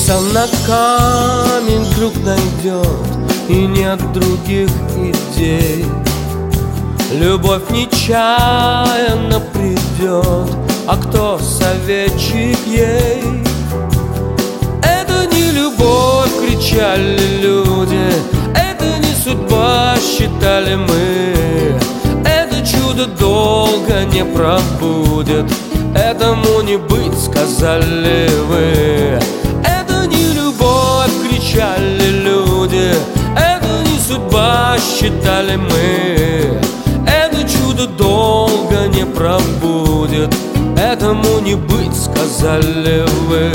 Сам на камень друг найдет, и нет других идей. Любовь нечаянно придет, а кто советчик ей? Это не любовь, кричали люди, это не судьба, считали мы. Это чудо долго не пробудет, этому не быть, сказали вы. Это не любовь, кричали люди, это не судьба, считали мы. Это чудо долго не пробудет, этому не быть, сказали вы.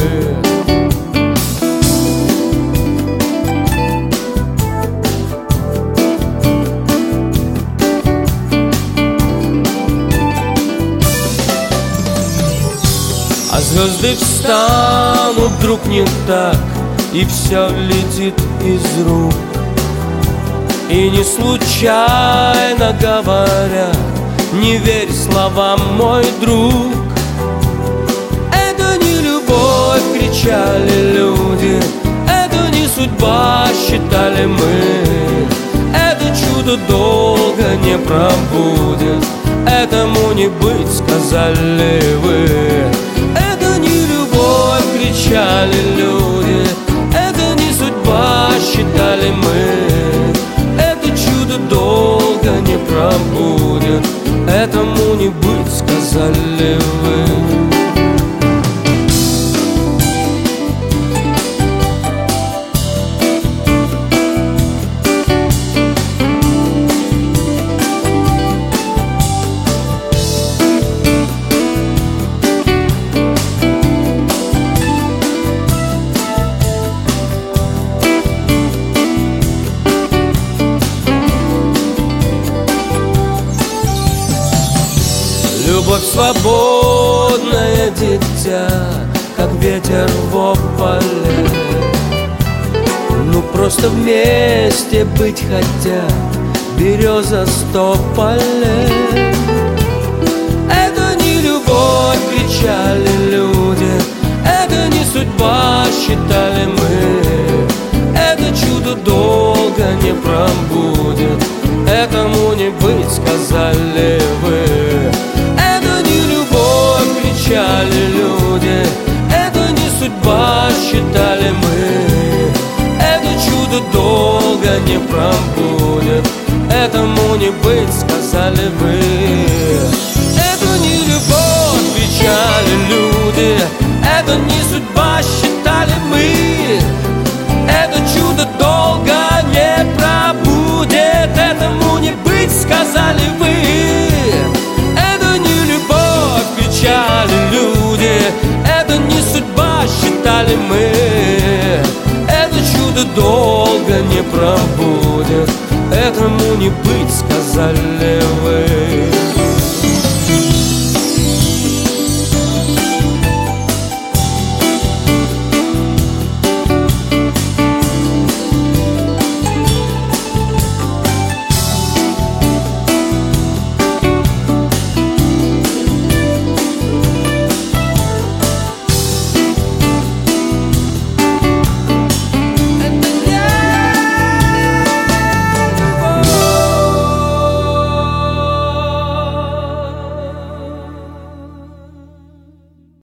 А звезды встанут вдруг не так, и все летит из рук. И не случайно говорят, не верь словам, мой друг. Это не любовь, кричали люди, это не судьба, считали мы. Это чудо долго не пробудет, этому не быть, сказали вы. Это не любовь, кричали люди, это не судьба, считали мы. Это чудо долго не пробудет, этому не быть, сказали вы. Любовь свободное дитя, как ветер в ополе. Ну просто вместе быть хотят береза с тополем. Это не любовь, кричали люди, это не судьба, считали мы. Это чудо долго не пробудет, этому не быть, сказали вы. Кричали люди, это не судьба, считали мы. Это чудо долго не пробудет, этому не быть, сказали вы. Это не любовь, кричали люди, это не судьба, считали мы. Это чудо долго не пробудет, этому не быть, сказали вы. Люди, это не судьба, считали мы. Это чудо долго не пробудет, этому не быть, сказали вы.